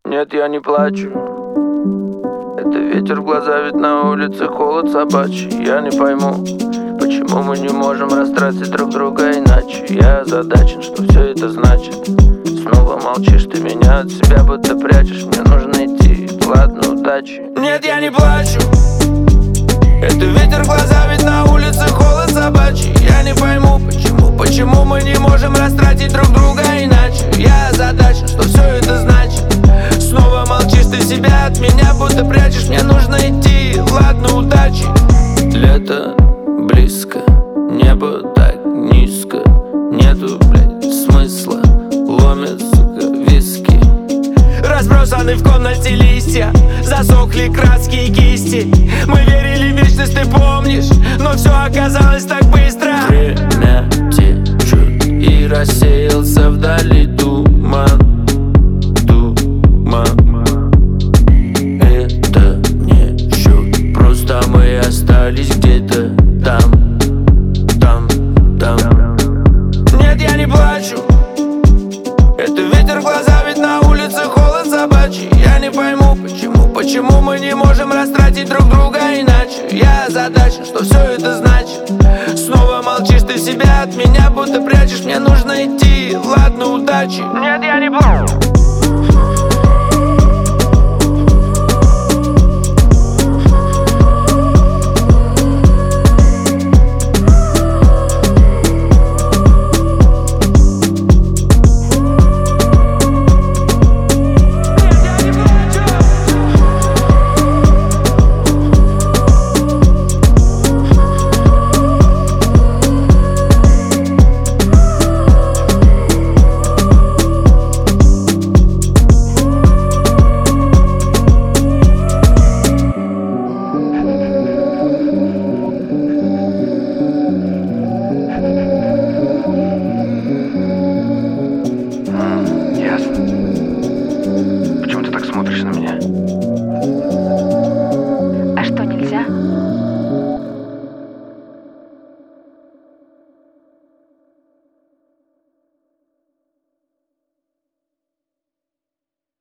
Нет, я не плачу. Это ветер в глаза, ведь на улице холод собачий. Я не пойму, почему мы не можем растратить друг друга иначе. Я озадачен, что все это значит. Снова молчишь, ты меня от себя будто прячешь. Мне нужно идти, ладно, удачи. Нет, я не плачу. Это ветер в глаза, ведь на улице холод собачий. Я не пойму, почему мы не можем растратить друг друга иначе. Я озадачен, что все это значит. Снова молчишь, ты себя от меня будто прячешь. Мне нужно идти, ладно, удачи. Лето близко, небо так низко. Нету, блядь, смысла, ломят, сука, виски. Разбросаны в комнате листья, засохли краски и кисти. Мы верили в вечность, ты помнишь, но все оказалось так быстро. Время течет и рассеялся вдали туман. Это не счет, просто мы остались где-то там. Нет, я не плачу. Это ветер в глаза, ведь на улице холод собачий. Я не пойму, почему мы не можем растратить друг друга иначе. Я озадачен, что все это значит. Снова молчишь, ты себя от меня будто прячешь. Мне нужно идти, ладно, удачи. Нет, я не плачу.